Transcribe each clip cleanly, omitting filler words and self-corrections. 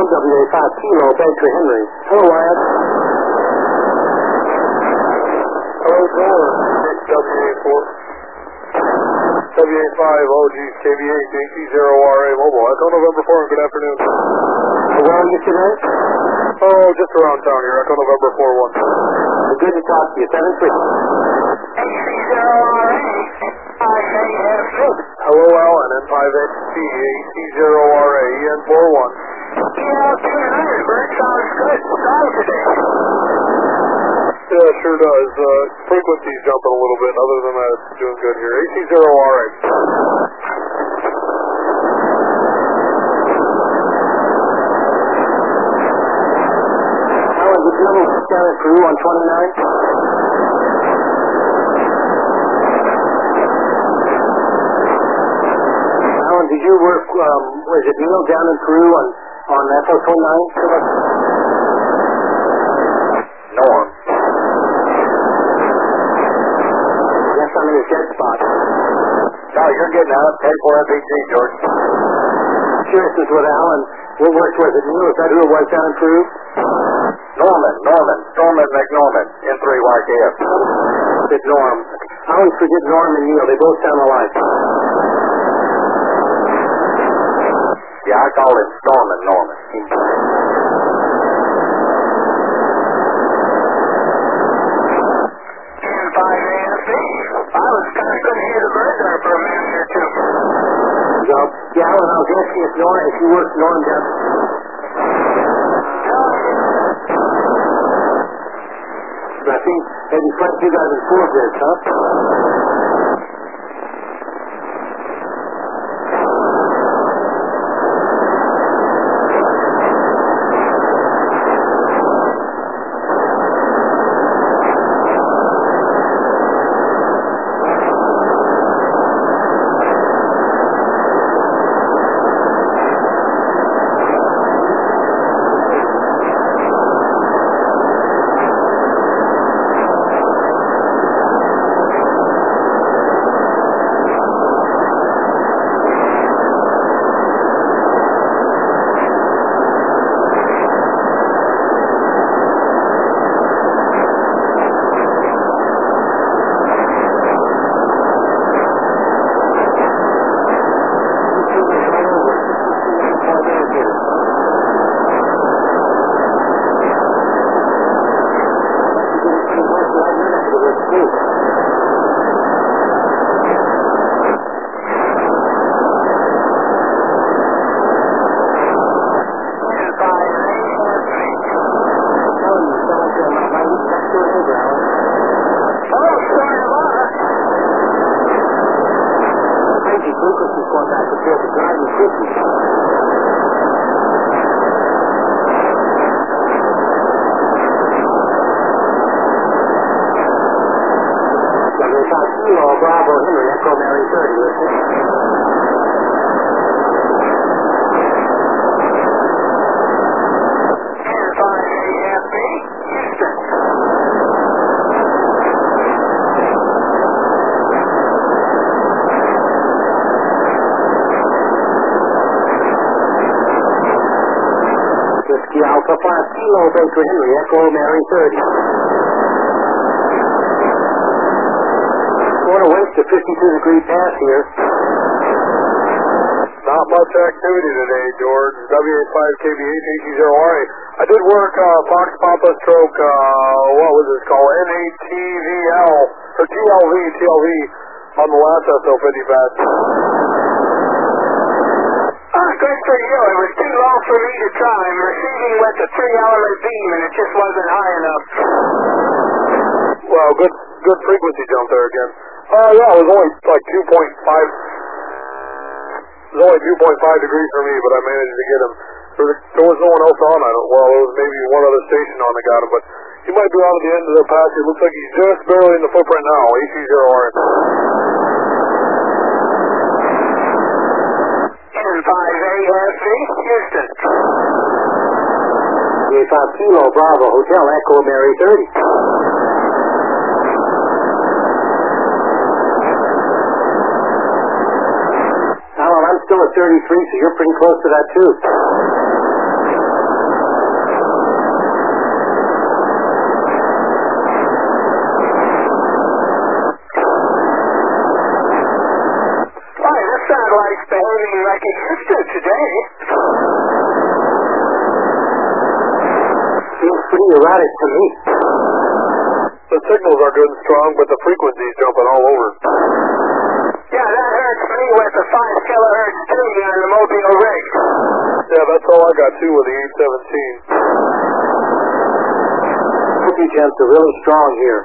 WA5 Kilo, Baker Henry. Hello, Wyatt. Hello, Door. WA4. WA5 OG KBH AT0RA Mobile. Echo November 4, and good afternoon. Where are you today? Oh, just around town here. Echo November 4-1. Good to talk to you. 7-3. Hello, Alan. N5XT AT0RA EN41. Yeah, Bird sounds good. Strong today. Yeah, it sure does. Frequency's jumping a little bit. Other than that, it's doing good here. AT0RA. Alan, did you ever work down at Peru on 29? Alan, did you work, was it Neil down in Peru on FO 29? Norm. Yes, I'm in his dead spot. No, you're getting out. 10-4 FHG, George. Curious as what Alan, what work was it? Neil, is that who it was down in Peru? Norman McNorman, N3YKF. It's Norm. I always forget Norm and Neil. They both sound alike. Yeah, I call him Stormin' Norman. I was kind of going to hear the bird there for a minute or two. Yeah, Alan, I was asking if you worked Norm down. I think maybe Frank, you guys informed this, huh? Bravo, Henry, Echo Mary 30, listen. Whiskey Alpha 5 Kilo, Baker Henry, Echo Mary 30. I want to waste a 52-degree pass here. Not much activity today, George. WA5 KBH AT0RA. I did work Fox Papa Stroke, what was it called? NATVL, or TLV on the last SO50 pass. Good for you. It was too low for me to try. I'm receiving with a 3-element beam, and it just wasn't high enough. Well, good frequency jump there again. Yeah, it was only like 2.5. It was only 2.5 degrees for me, but I managed to get him. There was no one else on. Well, there was maybe one other station on that got him, but he might be out at the end of the pass. It looks like he's just barely in the footprint now. AT0RA. N5AFC, Houston. A5 Kilo, Bravo, Hotel, Echo Mary 30. Alan, I'm still at 33, so you're pretty close to that too. like it used to today. Seems pretty erratic to me. The signals are good and strong, but the frequency's jumping all over. Yeah, that hurts me with the 5 kilohertz tuning on the Mobile rig. Yeah, that's all I got too with the 817. Cookie jumps are really strong here.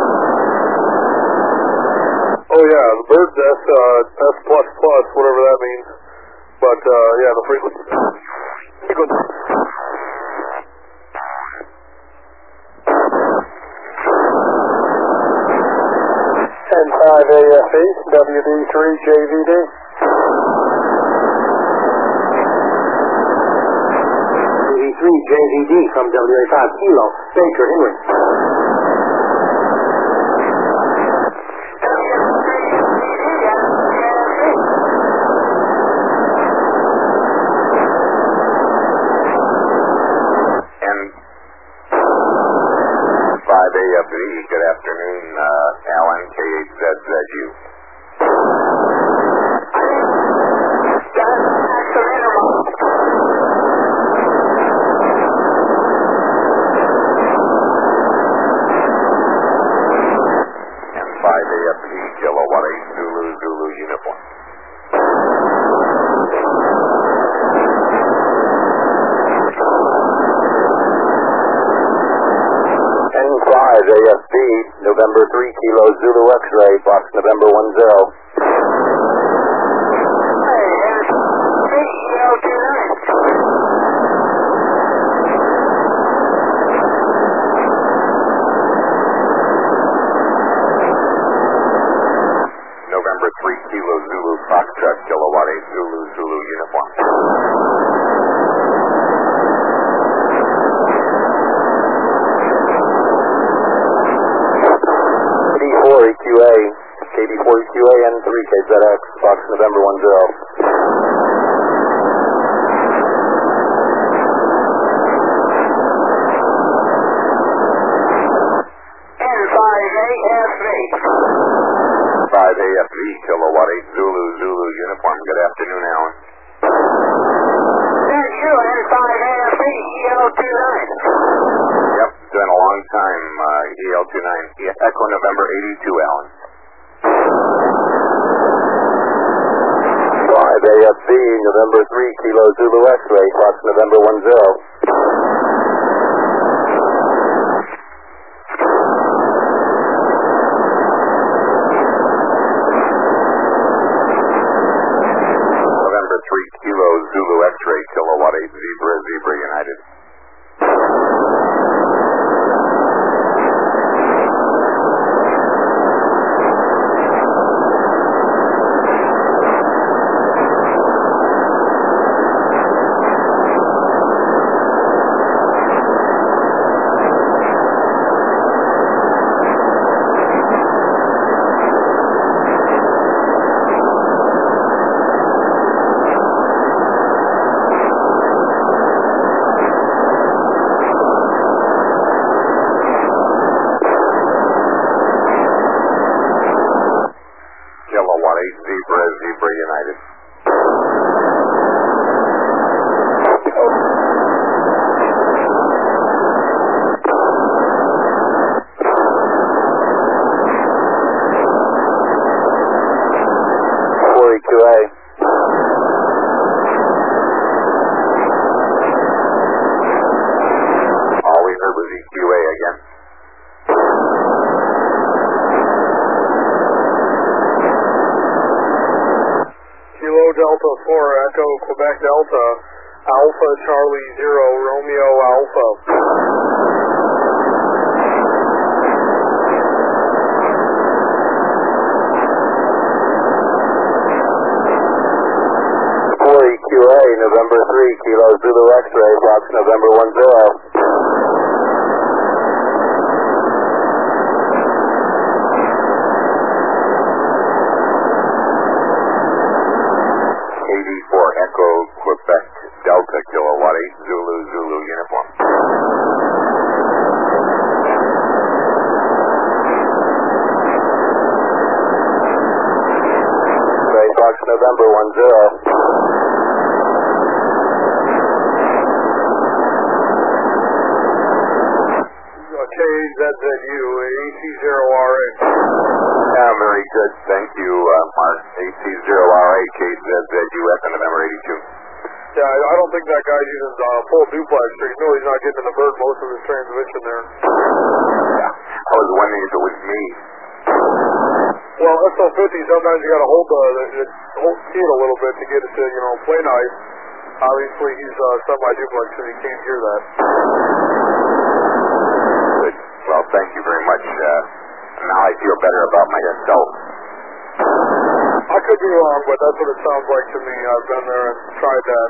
Oh yeah, the bird's S++, whatever that means. But yeah, the frequency. N5AFE, WD3JVD. WD3JVD from WA5 Kilo, Baker Henry. N5AFE, good afternoon, Alan, K8ZZU. N5AFE, Kilowatt 8 Zulu uniform. N5AFB, November 3 Kilo Zulu X-ray, Fox November 10. November 3 Kilo Zulu Foxtrot, Kilowatt 8 Zulu uniform. KD4EQA, KD4EQA N3 KZX, Fox November 10. N5AFE, Kilowatt 8 Zulu uniform. Good afternoon, Alan. Thank you, N5AFE, EL29. Yep, it's been a long time, EL29. Echo November 82, Alan. 5AFB, November 3 Kilo Zulu X-ray, Fox November 10. November 3 Kilo Zulu X-ray, Kilowatt 8 Zebra United. Kilowatt 8 Zebra United. EQA. All we heard was EQA again. Kilo Delta 4 Echo Quebec Delta Alpha Charlie 0 Romeo Alpha. EQA, November 3 Kilo Zulu X-ray, Fox November 10. KD4 Echo Quebec Delta Kilowatt 8 Zulu uniform. Fox November 10. KZZU, AC0RA. Yeah, very good. Thank you, Mark. AC0RA, KZZU, Echo November 82. Yeah, I don't think that guy's using full duplex, so you know he's not getting in the bird most of his transmission there. Yeah, I was wondering if it was me. Well, SL50, sometimes you got to hold key it a little bit to get it to, play nice. Obviously, he's semi-duplex, so you can't hear that. Good. Well, thank you very much. Now I feel better about myself. I could be wrong, but that's what it sounds like to me. I've been there and tried that.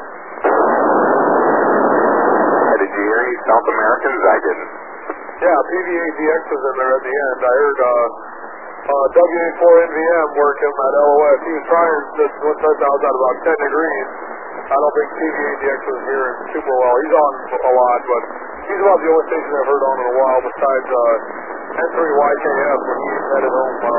Did you hear any South Americans? I didn't. Yeah, PV8DX was in there at the end. I heard WA4NVM work him at LOS. He was trying this one touchdown at about 10 degrees. I don't think PV8DX was hearing super well. He's on a lot, but he's about the only station I've heard on in a while besides N3YKF when he headed home